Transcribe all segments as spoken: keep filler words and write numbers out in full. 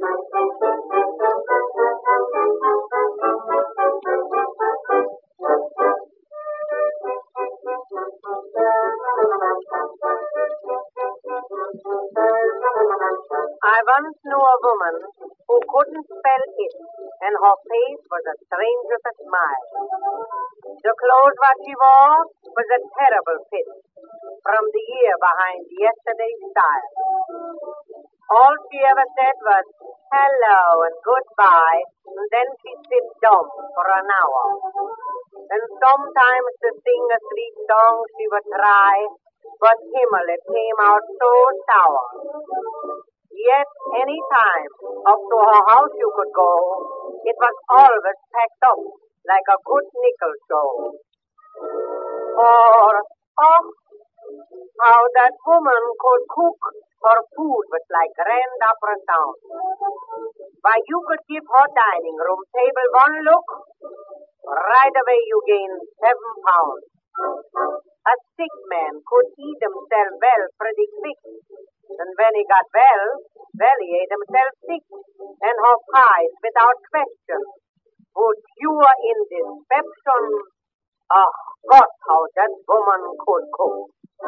I once knew a woman who couldn't spell it, and her face was a stranger to smile. The clothes what she wore was a terrible fit from the year behind yesterday's style. All she ever said was hello and goodbye, and then she'd sit dumb for an hour. And sometimes to sing a sweet song she would try, but Himmel, it came out so sour. Yet any time up to her house you could go, it was always packed up like a good nickel show. For, oh, how that woman could cook her food was like grand opera sound. Why, you could give her dining room table one look, right away you gain seven pounds. A sick man could eat himself well pretty quick, and when he got well, well, he ate himself sick, and her pies, without question, would cure in dyspepsion. Ah, God, how that woman could cook.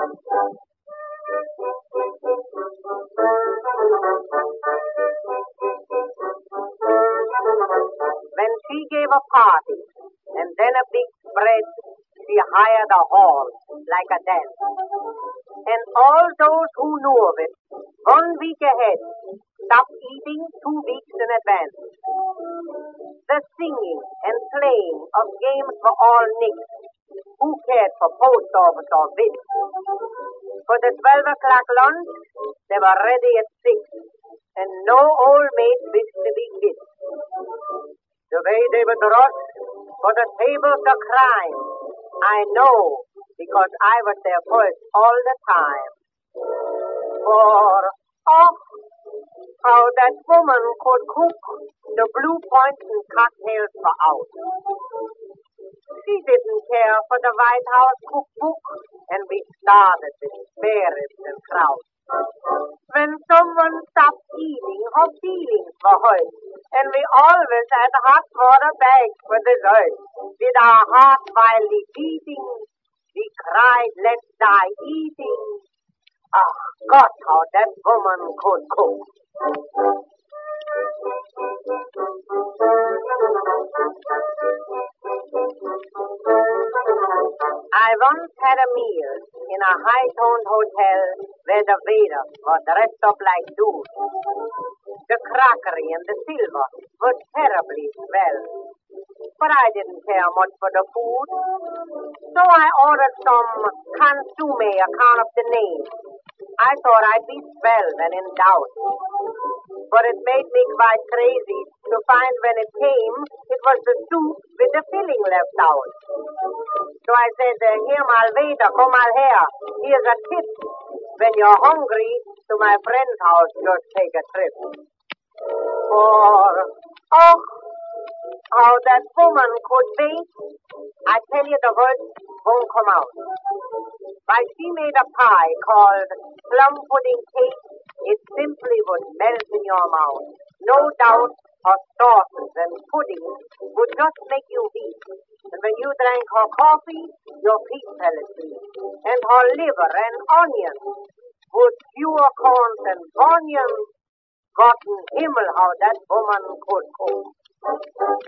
When she gave a party, and then a big spread, she hired a hall, like a dance. And all those who knew of it, one week ahead, stopped eating two weeks in advance. The singing and playing of games were all nixed. Who cared for post office or bits? For the twelve o'clock lunch, they were ready at six, and no old maid wished to be kissed. The way they would rush for the tables of crime, I know, because I was there first all the time. For, oh, how that woman could cook the Blue Point and cocktails for out. She didn't care for the White House cookbook, and we started with spare ribs and kraut. When someone stopped eating, her feelings were hurt, and we always had hot water bags for dessert. With our hearts wildly beating, we cried, let's die eating. Ah, God, how that woman could cook. I once had a meal in a high-toned hotel where the waiters were dressed up like dudes. The crockery and the silver were terribly swell, but I didn't care much for the food, so I ordered some consomme account of the name. I thought I'd be swell when in doubt, but it made me quite crazy to find when it came, it was the soup with the filling left out. So I said, uh, here, my waiter, come on here. Here's a tip. When you're hungry, to my friend's house, just take a trip. For, oh, how that woman could bake, I tell you the words won't come out. Why, she made a pie called plum pudding cake. It simply would melt in your mouth. No doubt her sauces and pudding would just make you weak. And when you drank her coffee, your feet fell asleep. And her liver and onions would cure corns and bunions. Gotten Himmel, how that woman could cook.